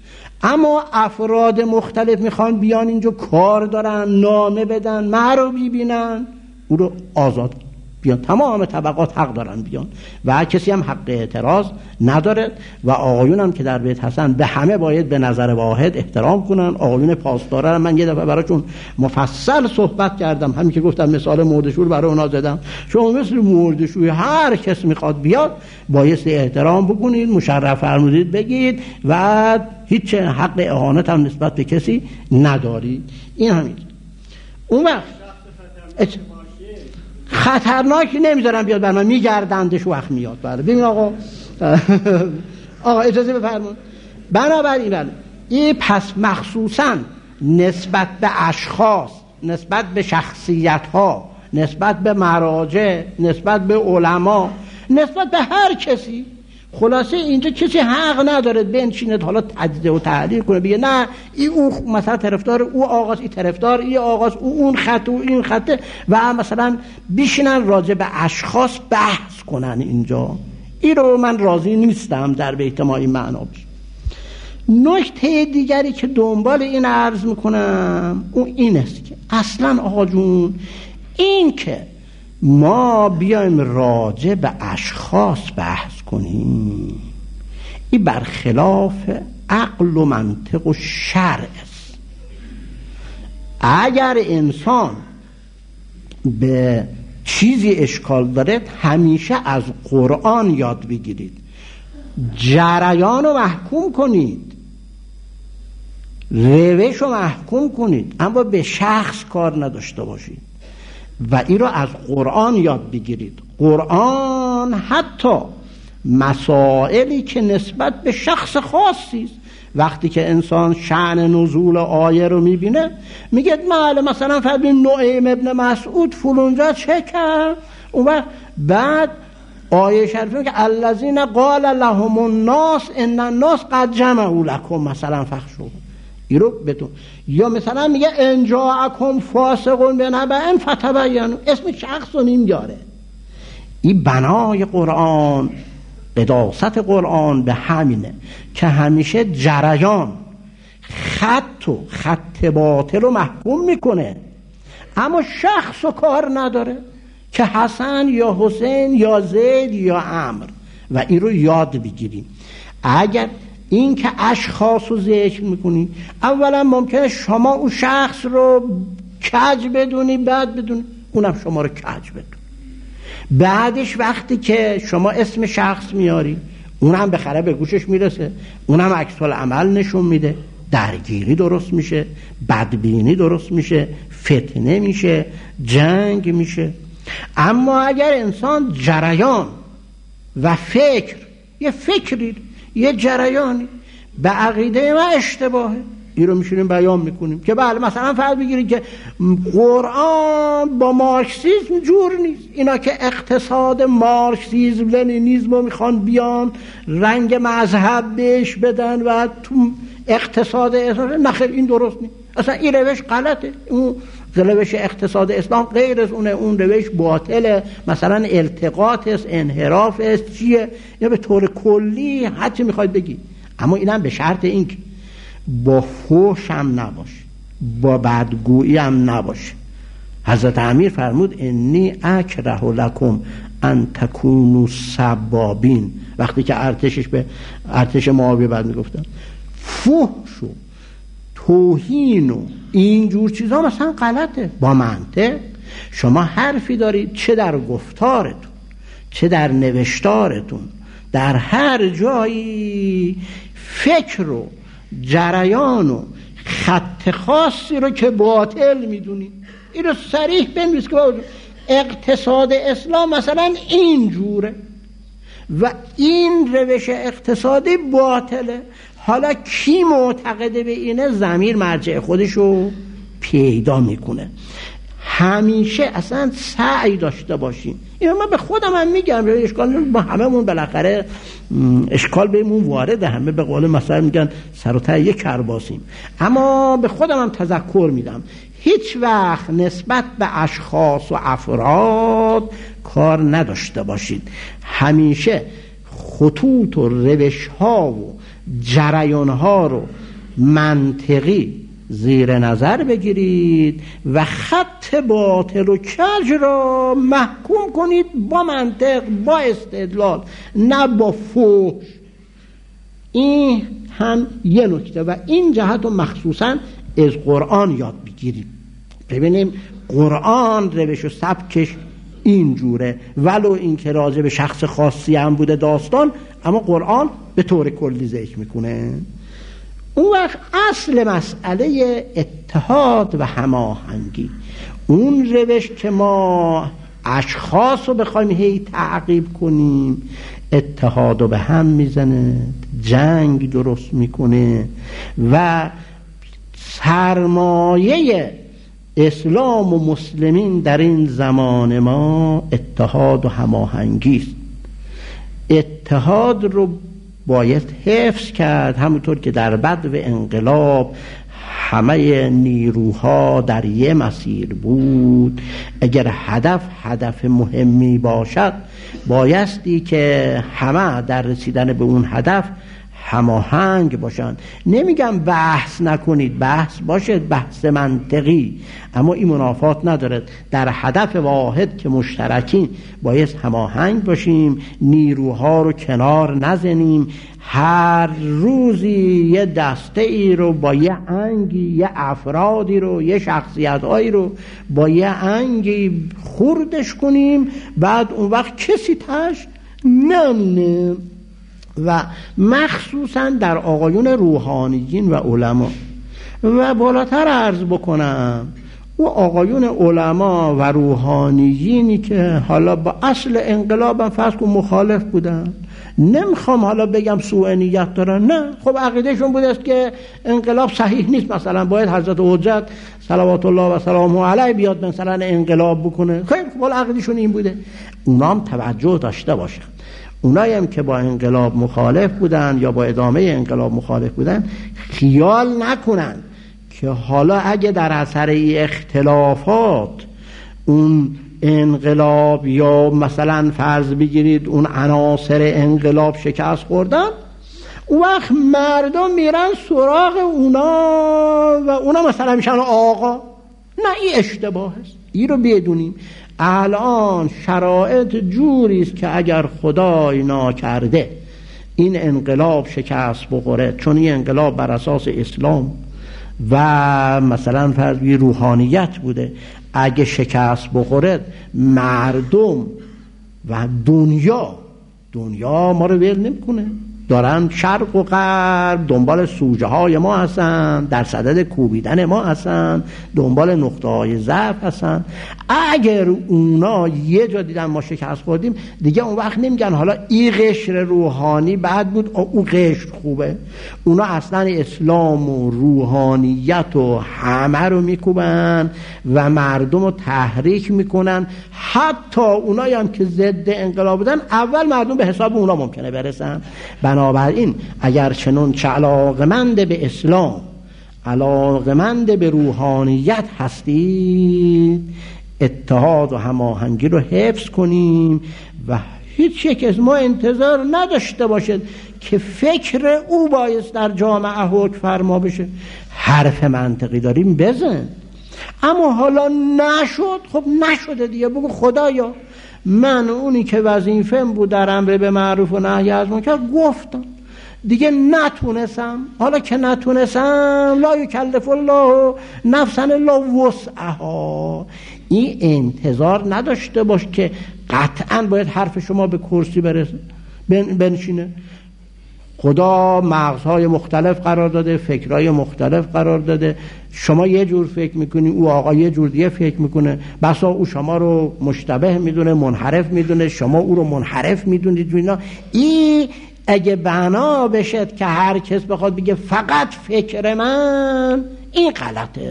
اما افراد مختلف میخوان بیان اینجا کار دارن، نامه بدن، ما رو ببینن، او رو آزاد بیان، تمام طبقات حق دارن بیان و کسی هم حق اعتراض نداره. و آقایون هم که در بیت هستن به همه باید به نظر واحد احترام کنن. آقایون پاسداران من یه دفعه براشون مفصل صحبت کردم، همین که گفتم مثال مردشور برای اونا زدم، شما مثل مردشوی هر کس میخواد بیاد بایستی احترام بکنید، مشرف فرمودید بگید و هیچ حق اهانت هم نسبت به کسی ندارید. این همین. اون وقت خطرناکی نمیذارم بیاد بر من، میگردندش وقت میاد. بله ببین آقا آقا اجازه بفرمایید. بنابراین بله این پس مخصوصا نسبت به اشخاص، نسبت به شخصیت ها، نسبت به مراجع، نسبت به علما، نسبت به هر کسی، خلاصه اینجا کسی حق نداره بنشیند حالا تجزیه و تحلیل کنه بگه نه این او مثلا طرفدار او آقاست، این طرفدار این آقاست، او اون خط و این خطه، و مثلا بشینن راجع به اشخاص بحث کنن اینجا. این رو من راضی نیستم در بیت ما این معنا بشه. نکته دیگری که دنبال این عرض میکنم اون این است که اصلا آقا جون این که ما بیایم راجع به اشخاص بحث کنیم این برخلاف عقل و منطق و شرع است. اگر انسان به چیزی اشکال داره همیشه از قرآن یاد بگیرید، جریان رو محکوم کنید، روش رو محکوم کنید، اما به شخص کار نداشته باشید و این رو از قرآن یاد بگیرید. قرآن حتی مسائلی که نسبت به شخص خاصی است، وقتی که انسان شأن نزول آیه رو میبینه میگه معلوم مثلا فرض نعیم ابن مسعود فلانجا چه کرد، اون وقت بعد آیه شریفه که الذین قال لهم الناس ان الناس قد جمعوا لكم مثلا فخشوا، این رو بدون. یا مثلا میگه ان جاءکم فاسق بنبأ فتبینوا، اسم شخص رو نمیاره. این بنای قرآن، قداست قرآن به همینه که همیشه جریان، خط و خط باطل رو محکوم میکنه اما شخص رو کار نداره که حسن یا حسین یا زید یا عمرو، و این رو یاد بگیریم. اگر این که اشخاص رو ذکر میکنی اولا ممکنه شما اون شخص رو کج بدونی، بعد بدونی اونم شما رو کج بدون. بعدش وقتی که شما اسم شخص میاری اونم بخره به گوشش میرسه، اونم عکس العمل نشون میده، درگیری درست میشه، بدبینی درست میشه، فتنه میشه، جنگ میشه. اما اگر انسان جریان و فکر، یه فکری، یه جریانی به عقیده ما اشتباهه، این رو میشونیم بیان میکنیم که بله مثلا فرض بگیرید که قرآن با مارکسیسم جور نیست. اینا که اقتصاد مارکسیسم لنینیسم رو میخوان بیان رنگ مذهب بهش بدن و تو اقتصاد اسلام، نخیر این درست نیست، اصلا این روش غلطه. اون روش اقتصاد اسلام غیر از اونه، اون روش باطله، مثلا التقاط است، انحراف است، چیه؟ یا به طور کلی هر چی میخواید بگی، اما اینم به شرط اینکه با فحش هم نباشه، با بدگویی هم نباشه. حضرت امیر فرمود انی اکره لکم ان تکونوا سبابین، وقتی که ارتشش به ارتش معاویه بعد میگفتن فحش و توهین و اینجور چیزا مثلا غلطه. با منطق شما حرفی دارید، چه در گفتارتون چه در نوشتارتون، در هر جایی فکر و جریان و خط خاصی رو که باطل میدونید این رو صریح بنویس که اقتصاد اسلام مثلا این جوره و این روش اقتصادی باطله. حالا کی معتقده به اینه؟ ضمیر مرجع خودشو پیدا میکنه. همیشه اصلا سعی داشته باشیم. اینو من به خودم هم میگم، اشکال با هممون بالاخره اشکال بهمون وارده، همه به قول مثلا میگن سر و ته یک کرباسیم، اما به خودم هم تذکر میدم هیچ وقت نسبت به اشخاص و افراد کار نداشته باشید. همیشه خطوط و روش ها و جریان ها رو منطقی زیر نظر بگیرید و خط باطل و کج را محکوم کنید با منطق، با استدلال، نه با فحش. این هم یه نکته و این جهت رو مخصوصا از قرآن یاد بگیریم. ببینیم قرآن روش و سبکش اینجوره، ولو این که راجع به شخص خاصی هم بوده داستان، اما قرآن به طور کلی ذکر میکنه. اون وقت اصل مسئله اتحاد و هماهنگی، اون روش که ما اشخاص رو بخوایم هی تعقیب کنیم، اتحاد رو به هم میزنه، جنگ درست میکنه و سرمایه اسلام و مسلمین در این زمان ما اتحاد و هماهنگی است. اتحاد رو باید حفظ کرد، همونطور که در بدو انقلاب همه نیروها در یه مسیر بود. اگر هدف هدف مهمی باشد بایستی که همه در رسیدن به اون هدف هماهنگ باشند. نمیگم بحث نکنید، بحث باشد، بحث منطقی، اما این منافات ندارد. در هدف واحد که مشترکی باید هماهنگ باشیم، نیروها رو کنار نزنیم، هر روزی یه دسته ای رو با یه انگی، یه افرادی رو، یه شخصیت هایی رو با یه انگی خوردش کنیم، بعد اون وقت کسی تش نمونه. و مخصوصا در آقایون روحانیین و علما. و بالاتر عرض بکنم او آقایون علما و روحانیینی که حالا با اصل انقلاب هم فرض کن مخالف بودن، نمیخوام حالا بگم سوء نیت دارن، نه، خب عقیدهشون بوده است که انقلاب صحیح نیست، مثلا باید حضرت حجت صلوات الله و سلامه علیه بیاد مثلا انقلاب بکنه، خب عقیدهشون این بوده. اونا هم توجه داشته باشن، اونایی هم که با انقلاب مخالف بودن یا با ادامه انقلاب مخالف بودن خیال نکنن که حالا اگه در اثر اختلافات اون انقلاب یا مثلا فرض بگیرید اون عناصر انقلاب شکست خوردن، اون وقت مردم میرن سراغ اونا و اونا مثلا میشن آقا. نه، این اشتباه است، این رو بدونیم. الان شرایط جوری است که اگر خدای ناکرده این انقلاب شکست بخوره، چون این انقلاب بر اساس اسلام و مثلا فرض بگیر روحانیت بوده، اگه شکست بخوره مردم و دنیا دنیا ما رو ول نمیکنه. دارن شرق و غرب دنبال سوژه های ما هستن، در صدد کوبیدن ما هستن، دنبال نقطه های ضعف هستن. اگر اونا یه جا دیدن ما شکست خوردیم دیگه اون وقت نمیگن حالا این قشر روحانی بعد بود او قشر خوبه. اونا اصلا اسلام و روحانیت و همه رو میکوبن و مردم رو تحریک میکنن. حتی اونایی هم که ضد انقلاب بودن اول مردم به حساب اونا ممکنه برسن. بنابراین اگر چنون چه علاقمند به اسلام، علاقمند به روحانیت هستید، اتحاد و هماهنگی رو حفظ کنیم و هیچ یک از ما انتظار نداشته باشد که فکر او باعث در جامعه حکم فرما بشه. حرف منطقی داریم بزن، اما حالا نشد، خب نشده دیگه. بگو خدایا من اونی که وظیفه‌ام بود در امر به معروف و نهی از منکر گفتم، دیگه نتونستم. حالا که نتونستم لا یکلف الله نفسا الا وسعها. این انتظار نداشته باش که قطعا باید حرف شما به کرسی برسه بنشینه. خدا مغزهای مختلف قرار داده، فکرهای مختلف قرار داده. شما یه جور فکر میکنی، او آقا یه جور دیگه فکر میکنه. بسا او شما رو مشتبه میدونه، منحرف میدونه، شما او رو منحرف میدونید. اینا این اگه بنا بشد که هر کس بخواد بگه فقط فکر من، این غلطه.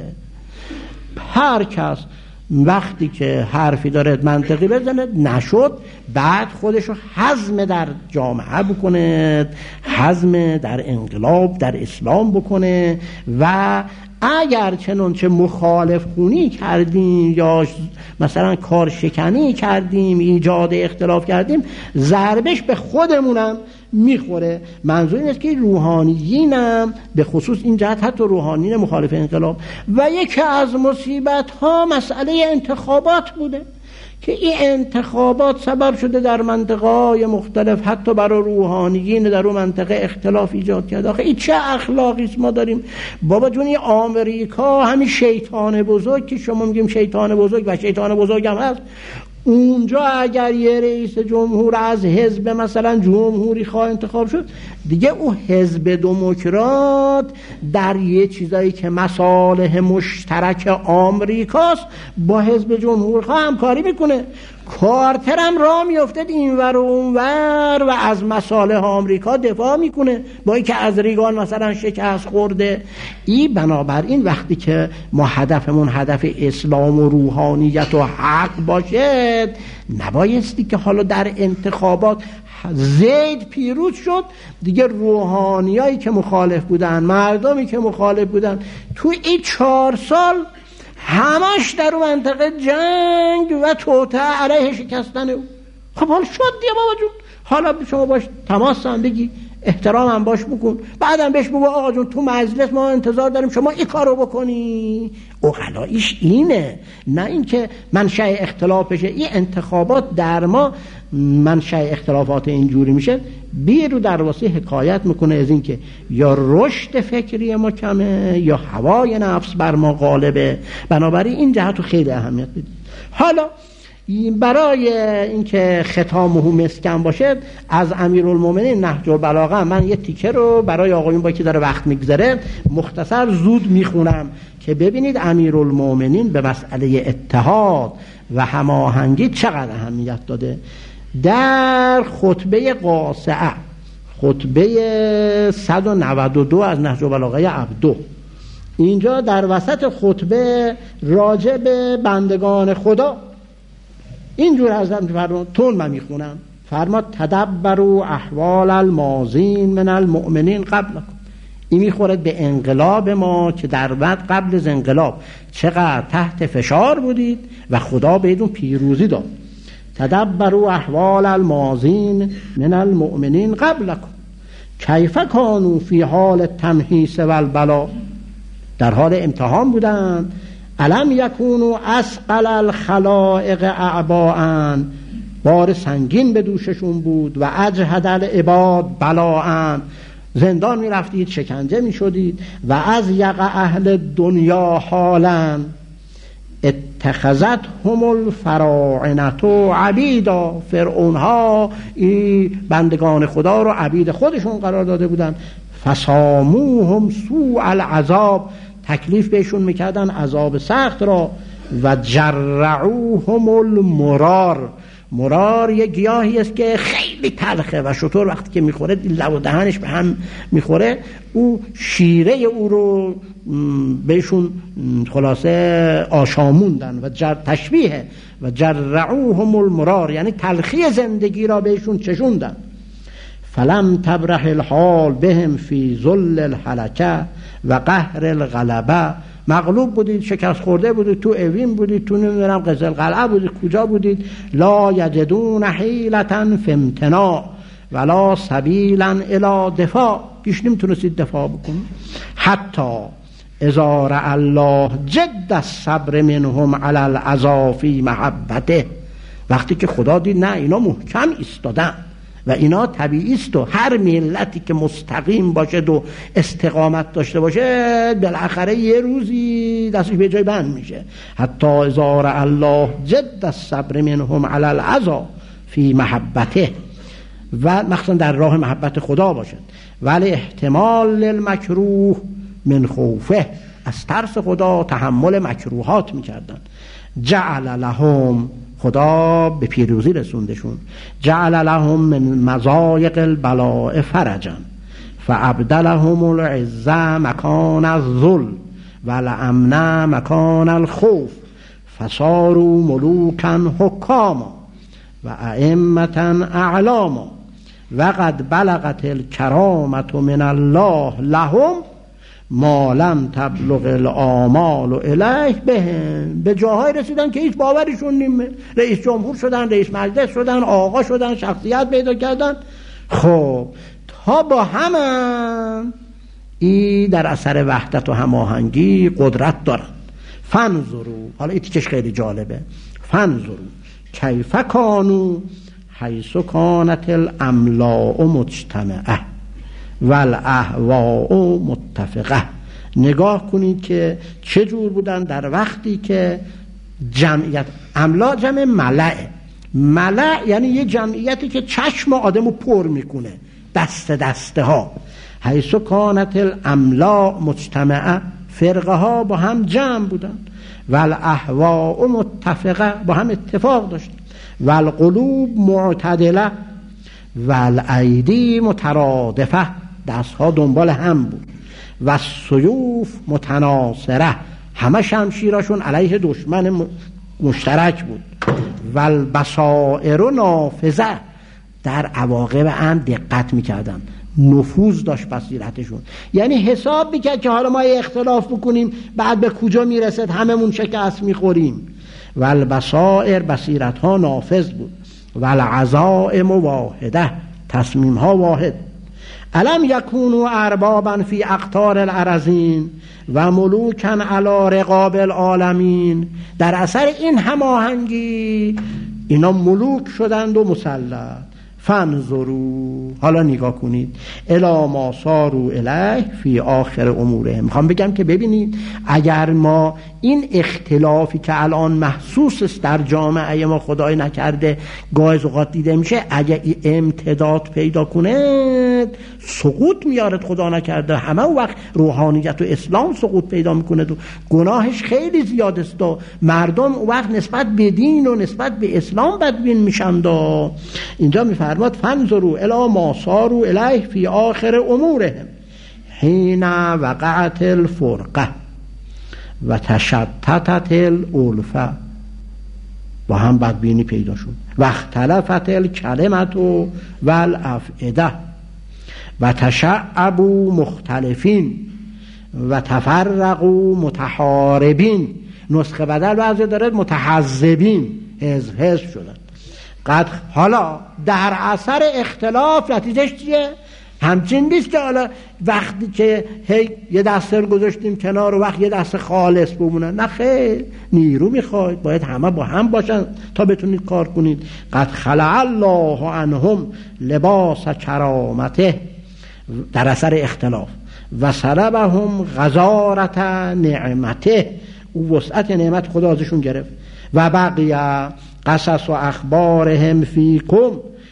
هر کس وقتی که حرفی داره منطقی بزنه، نشد بعد خودشو هضم در جامعه بکنه، هضم در انقلاب در اسلام بکنه. و اگر چنانچه مخالف خونی کردیم یا مثلا کار شکنی کردیم، ایجاد اختلاف کردیم، ضربش به خودمونم میخوره. منظور این است که روحانیینم به خصوص این جهت حتی روحانیین مخالف انقلاب و یکی از مصیبت ها مسئله انتخابات بوده که این انتخابات سبب شده در منطقه های مختلف حتی برای روحانیین در اون منطقه اختلاف ایجاد کرده. آخه این چه اخلاقی است ما داریم؟ بابا جون این آمریکا همین شیطان بزرگ که شما میگیم شیطان بزرگ و شیطان بزرگ هم هست، اونجا اگر یه رئیس جمهور از حزب مثلا جمهوری خواه انتخاب شد، دیگه او حزب دموکرات در یه چیزایی که مصالح مشترک آمریکاست با حزب جمهوری خواه همکاری میکنه. کارتر هم راه میافتد اینور و اونور و از مصالح آمریکا دفاع میکنه با اینکه از ریگان مثلا شکست خورده. این بنابراین وقتی که ما هدفمون هدف اسلام و روحانیت و حق باشد، نبایستی که حالا در انتخابات زید پیروز شد دیگه روحانیایی که مخالف بودن، مردمی که مخالف بودن تو این چهار سال همش در اون منطقه جنگ و توطئه علیه شکستن او. خب حال شد دیگه بابا جون، حالا شما باش تماس هم بگی، احترام هم باش بکن، بعدم بهش بگو آقا جون تو مجلس ما انتظار داریم شما این کارو بکنی. اوغلاییش اینه، نه اینکه منشأ اختلاف بشه. این انتخابات در ما منشأ اختلافات اینجوری میشه، بیرو در واسه حکایت میکنه از اینکه یا رشد فکری ما کمه یا هوای نفس بر ما غالبه. بنابراین این جهت رو خیلی اهمیت بدید. حالا برای اینکه ختامه مسکن باشد، از امیرالمومنین نهج البلاغه من یه تیکه رو برای آقایون با که داره وقت میگذره مختصر زود میخونم که ببینید امیرالمومنین به مسئله اتحاد و هماهنگی چقدر اهمیت داده. در خطبه قاصعه، خطبه صد و نود و دو از نهج البلاغه عبدو، اینجا در وسط خطبه راجع به بندگان خدا اینجور حضرت فرمود، تون من میخونم، فرماد تدبروا احوال الماضین من المؤمنین قبلکم. این میخورد به انقلاب ما که در بعد قبل از انقلاب چقدر تحت فشار بودید و خدا بهتون پیروزی داد. تدبروا احوال الماضین من المؤمنین قبلکم کیف کانوا فی حال تمحیص و البلا. در حال امتحان بودند. الم یکونوا اثقل الخلائق اعباء، بار سنگین به دوششون بود، و اجهد العباد بلاء، زندان می رفتید، شکنجه می شدید، و از یق اهل دنیا حالا اتخذت هم الفراعنه عبیدا، فرعون ها این بندگان خدا رو عبید خودشون قرار داده بودن. فساموهم سوء العذاب، تکلیف بهشون میکردن عذاب سخت را. و جرعوهم المرار، مرار یه گیاهی است که خیلی تلخه و شطور وقتی که میخوره لب و دهنش به هم میخوره، او شیره او رو بهشون خلاصه آشاموندن و جر تشبیه و جرعوهم المرار یعنی تلخی زندگی را بهشون چشوندن. فلم تبرح الحال بهم فی ذل الهلکه و قهر الغلبه، مغلوب بودید، شکست خورده بودید، تو اوین بودید، تو نمیدونم قزل قلعه بودید، کجا بودید. لا یجدون حیلة فی امتناع ولا سبیلا الی دفاع، پیش نمیتونستید دفاع بکنید. حتی اذا رأى الله جد الصبر منهم علی العزا فی محبته، وقتی که خدا دید نه اینا محکم ایستادن و اینا طبیعی است و هر ملتی که مستقیم باشه و استقامت داشته باشه بالاخره یه روزی دستش به جای بند میشه. حتی اذا رأى الله جد الصبر منهم علی العزا فی محبته، و مخصوصا در راه محبت خدا باشد. ولی احتمال للمکروه من خوفه، از ترس خدا تحمل مکروهات میکردن. جعل لهم، خدا به پیروزی رسوندشون. جعل لهم من مضایق البلاء فرجا فابدلهم العزة مکان الذل والامن مکان الخوف فصاروا ملوکا حکاما و ائمة اعلاما وقد بلغت الکرامة من الله لهم ما لم تبلغ الآمال الیه بهم، به جاهای رسیدن که هیچ باورشون نیمه. رئیس جمهور شدن، رئیس مجلس شدن، آقا شدن، شخصیت پیدا کردن. خب تا با هم ای در اثر وحدت و هماهنگی قدرت دارن. فنظروا، حالا این تیکش خیلی جالبه، فنظروا کیف کانوا حیث کانت الاملاء مجتمعه والاهواء متفقه. نگاه کنید که چه جور بودن در وقتی که جمعیت، املا جمع ملعه، ملع یعنی یه جمعیتی که چشم آدمو پر میکنه، دست دسته ها. حیث کانت الاملاء مجتمعه، فرقه ها با هم جمع بودن. والاهواء متفقه، با هم اتفاق داشتن. والقلوب معتدله والایدی مترادفه، دستها دنبال هم بود. و سیوف متناصره، همه شمشیراشون علیه دشمن مشترک بود. و البصائر نافذه، در عواقب هم دقت میکردن، نفوذ داشت بصیرتشون. یعنی حساب میکرد که حالا ما اختلاف بکنیم بعد به کجا میرسد، هممون شکست میخوریم. و البصائر، بصیرت ها نافذ بود. و العزائم واحده، تصمیم ها واحد. الم یکونوا اربابا فی اقطار الارضین و ملوکا علی رقاب العالمین، در اثر این هماهنگی اینا ملوک شدند و مسلط. فانظروا، حالا نگاه کنید، الی ما صاروا الیه فی آخر امورهم. میخوام بگم که ببینید اگر ما این اختلافی که الان محسوس است در جامعه ما، خدای نکرده گاهی اوقات دیده میشه، اگر این امتداد پیدا کنه سقوط میارد، خدا نکرده همه وقت روحانیت و اسلام سقوط پیدا میکنه و گناهش خیلی زیاد است و مردم وقت نسبت به دین و نسبت به اسلام بدبین میشن. دا اینجا میفرماد فانظروا الی ما صاروا الیه فی آخر امورهم حین وقعت الفرقه و تشتتت الالفه، با هم بدبینی پیدا شد. و اختلفت الکلمت و الافئده و تشعبوا مختلفین و تفرقوا متحاربین. نسخه بدل بعضی داره متحزبین، حزب حزب شدن. قد حالا در اثر اختلاف نتیجهش چیه؟ همچین نیست که حالا وقتی که هی یه دسته رو گذاشتیم کنار و وقت یه دسته خالص بمونن، نه خیر، نیرو میخواید، باید همه با هم باشن تا بتونید کار کنید. قد خلع الله عنهم لباس کرامته، در اثر اختلاف. و سلبهم غزارت نعمته، او وسعت نعمت خدا ازشون گرفت. و بقیه قصص و اخبارهم فیکم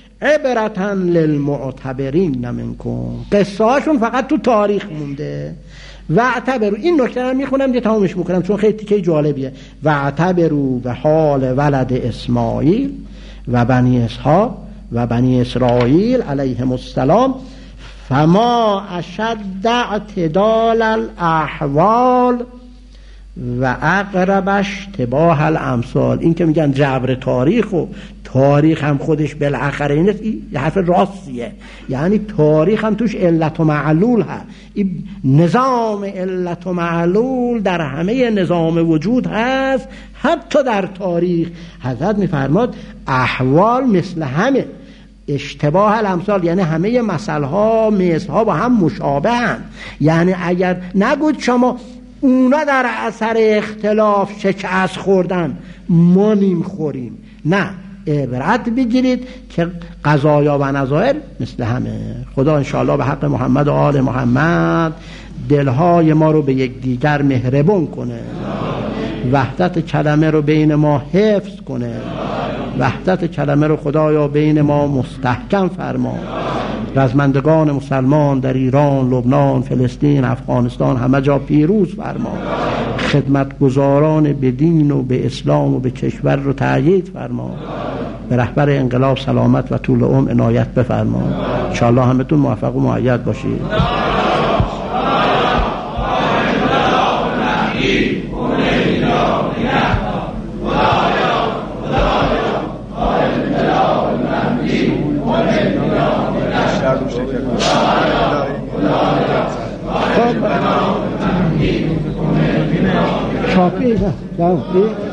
عبرتن للمعتبرین منکم، قصه هاشون فقط تو تاریخ مونده. و اعتبروا، این نکته رو میخونم دیگه تمامش میکنم چون خیلی تیکه جالبیه. و اعتبروا به حال ولد اسماعیل و بنی اسحاق و بنی اسرائیل علیهم السلام فما اشد اعتدال الاحوال و اقرب اشتباه الامثال. این که میگن جبر تاریخ و تاریخ هم خودش بالاخره اینه، یه حرف راستیه، یعنی تاریخ هم توش علت و معلول هست. این نظام علت و معلول در همه نظام وجود هست، حتی در تاریخ. حضرت میفرماد احوال مثل همه، اشتباه الامثال یعنی همه مسئله ها مثل ها با هم مشابه هم. یعنی اگر نگوید شما اونا در اثر اختلاف شکست خوردن ما نیم خوریم، نه، عبرت بگیرید که قضایا و نظائر مثل همه. خدا انشاءالله به حق محمد و آل محمد دلهای ما رو به یک دیگر مهربون کنه، وحدت کلمه رو بین ما حفظ کنه، وحدت کلمه رو خدایا بین ما مستحکم فرما. رزمندگان مسلمان در ایران، لبنان، فلسطین، افغانستان همه جا پیروز فرما. خدمتگزاران به دین و به اسلام و به کشور رو تأیید فرما. به رهبر انقلاب سلامت و طول عمر عنایت بفرما. انشاءالله همتون موفق و مؤید باشید. چاپی نه